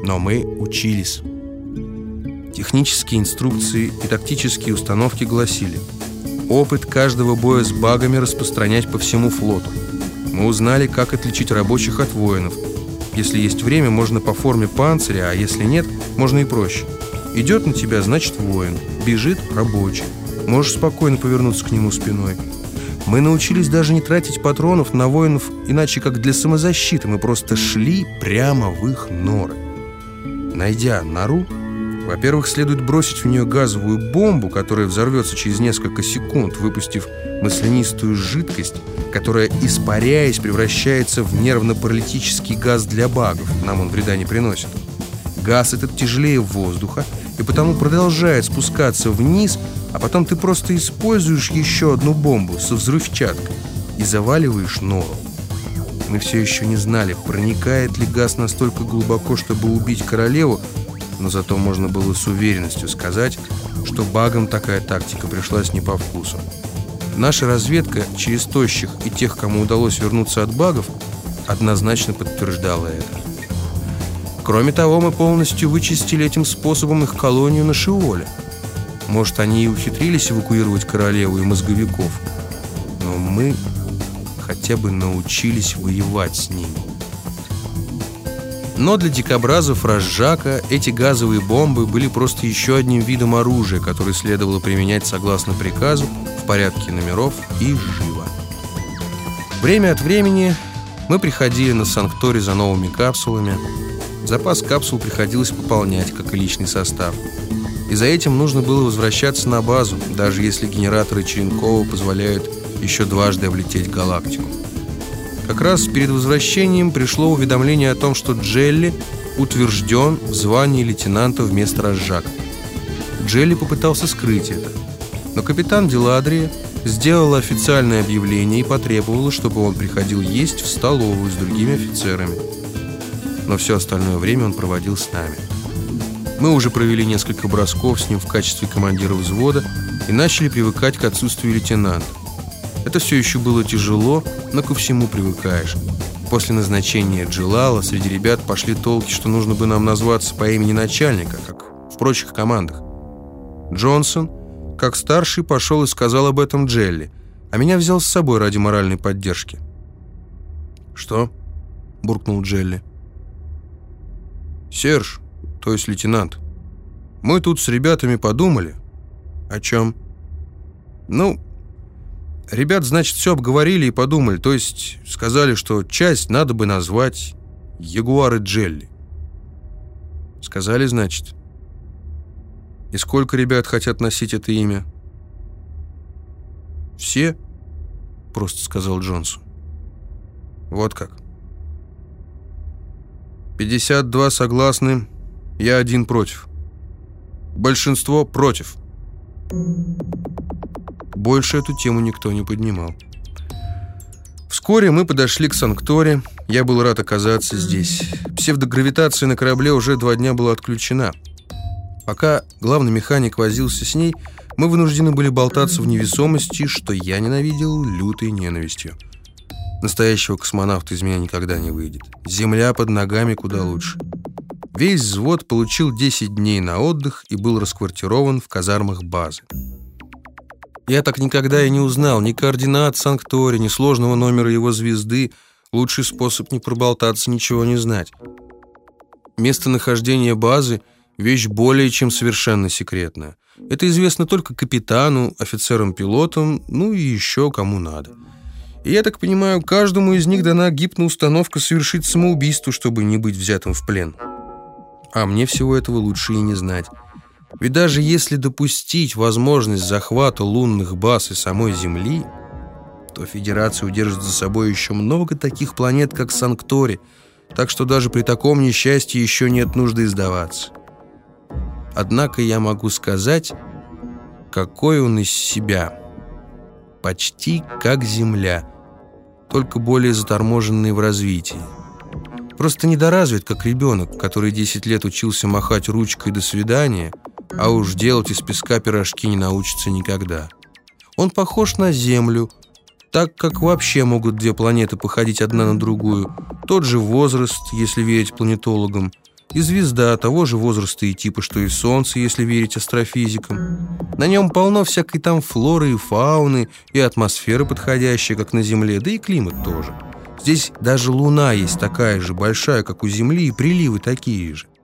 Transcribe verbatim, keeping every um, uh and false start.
Но мы учились. Технические инструкции и тактические установки гласили: опыт каждого боя с багами распространять по всему флоту. Мы узнали, как отличить рабочих от воинов. Если есть время, можно по форме панциря, а если нет, можно и проще. Идет на тебя, значит воин. Бежит — рабочий. Можешь спокойно повернуться к нему спиной. Мы научились даже не тратить патронов на воинов, иначе как для самозащиты. Мы просто шли прямо в их норы. Найдя нору, во-первых, следует бросить в нее газовую бомбу, которая взорвется через несколько секунд, выпустив маслянистую жидкость, которая, испаряясь, превращается в нервно-паралитический газ для багов. Нам он вреда не приносит. Газ этот тяжелее воздуха и потому продолжает спускаться вниз, а потом ты просто используешь еще одну бомбу со взрывчаткой и заваливаешь нору. Мы все еще не знали, проникает ли газ настолько глубоко, чтобы убить королеву, но зато можно было с уверенностью сказать, что багам такая тактика пришлась не по вкусу. Наша разведка через тощих и тех, кому удалось вернуться от багов, однозначно подтверждала это. Кроме того, мы полностью вычистили этим способом их колонию на Шиоле. Может, они и ухитрились эвакуировать королеву и мозговиков, но мы хотя бы научились воевать с ними. Но для дикобразов Разжака эти газовые бомбы были просто еще одним видом оружия, который следовало применять согласно приказу, в порядке номеров и живо. Время от времени мы приходили на Санктори за новыми капсулами. Запас капсул приходилось пополнять, как и личный состав. И за этим нужно было возвращаться на базу, даже если генераторы Черенкова позволяют еще дважды облететь галактику. Как раз перед возвращением пришло уведомление о том, что Джелли утвержден в звании лейтенанта вместо Разжака. Джелли попытался скрыть это, но капитан Деладрия сделала официальное объявление и потребовала, чтобы он приходил есть в столовую с другими офицерами. Но все остальное время он проводил с нами. Мы уже провели несколько бросков с ним в качестве командира взвода и начали привыкать к отсутствию лейтенанта. Это все еще было тяжело, но ко всему привыкаешь. После назначения Джилала среди ребят пошли толки, что нужно бы нам назваться по имени начальника, как в прочих командах. Джонсон, как старший, пошел и сказал об этом Джелли, а меня взял с собой ради моральной поддержки. «Что?» – буркнул Джелли. «Серж, то есть лейтенант, мы тут с ребятами подумали». «О чем?» «Ну, ребят, значит, все обговорили и подумали, то есть сказали, что часть надо бы назвать Ягуары Джелли». «Сказали, значит? И сколько ребят хотят носить это имя?» «Все», — просто сказал Джонсон. «Вот как. пятьдесят два согласны, я один против. Большинство против». Больше эту тему никто не поднимал. Вскоре мы подошли к Санкторе. Я был рад оказаться здесь. Псевдогравитация на корабле уже два дня была отключена. Пока главный механик возился с ней, мы вынуждены были болтаться в невесомости, что я ненавидел лютой ненавистью. Настоящего космонавта из меня никогда не выйдет. Земля под ногами куда лучше. Весь взвод получил десять дней на отдых и был расквартирован в казармах базы. Я так никогда и не узнал ни координат Санктори, ни сложного номера его звезды. Лучший способ не проболтаться, ничего не знать. Местонахождение базы – вещь более чем совершенно секретная. Это известно только капитану, офицерам-пилотам, ну и еще кому надо. И я так понимаю, каждому из них дана гипноустановка совершить самоубийство, чтобы не быть взятым в плен. А мне всего этого лучше и не знать. Ведь даже если допустить возможность захвата лунных баз и самой Земли, то Федерация удержит за собой еще много таких планет, как Санктори, так что даже при таком несчастье еще нет нужды сдаваться. Однако я могу сказать, какой он из себя. Почти как Земля, только более заторможенный в развитии. Просто недоразвит, как ребенок, который десять лет учился махать ручкой «до свидания», а уж делать из песка пирожки не научится никогда. Он похож на Землю, так как вообще могут две планеты походить одна на другую. Тот же возраст, если верить планетологам, и звезда того же возраста и типа, что и Солнце, если верить астрофизикам. На нем полно всякой там флоры и фауны, и атмосфера подходящая, как на Земле, да и климат тоже. Здесь даже Луна есть такая же большая, как у Земли, и приливы такие же.